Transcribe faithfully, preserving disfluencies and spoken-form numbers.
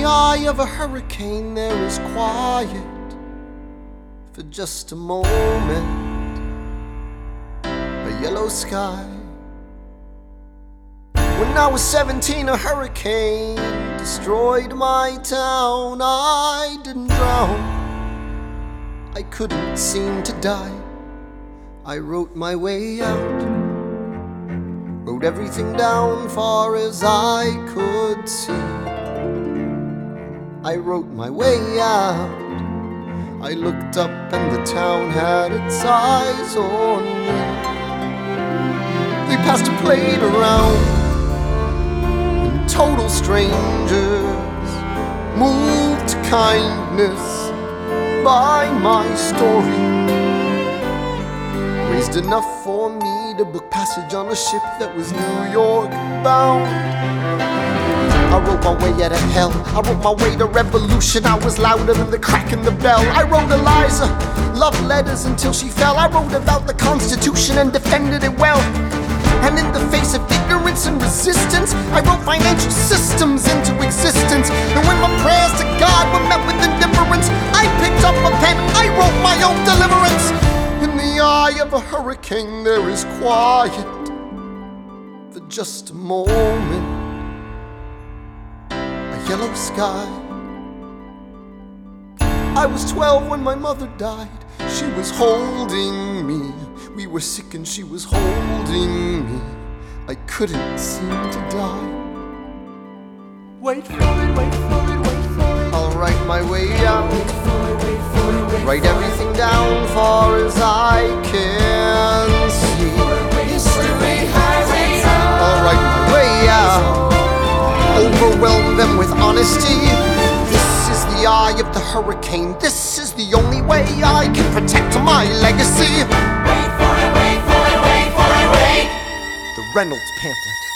the eye of a hurricane there is quiet for just a moment, a yellow sky. When I was seventeen, a hurricane destroyed my town. I didn't drown, I couldn't seem to die. I wrote my way out, wrote everything down far as I could see. I wrote my way out. I looked up and the town had its eyes on me. They passed a plate around, and total strangers moved to kindness by my story. Raised enough for me to book passage on a ship that was New York bound. I wrote my way out of hell, I wrote my way to revolution. I was louder than the crack in the bell. I wrote Eliza love letters until she fell. I wrote about the Constitution and defended it well. And in the face of ignorance and resistance, I wrote financial systems into existence. And when my prayers to God were met with indifference, I picked up a pen, I wrote my own deliverance. In the eye of a hurricane there is quiet for just a moment, a yellow sky. I was twelve when my mother died. She was holding me. We were sick and she was holding me. I couldn't seem to die. Wait for it, wait for it, wait for it. I'll write my way out, wait for it, wait for it, wait. Write everything down far as I can see. History highway. I'll write my way out, overwhelm them with honesty. This is the eye of the hurricane. This is the only way I can protect my legacy. Wait for it, wait for it, wait for it, wait. The Reynolds pamphlet.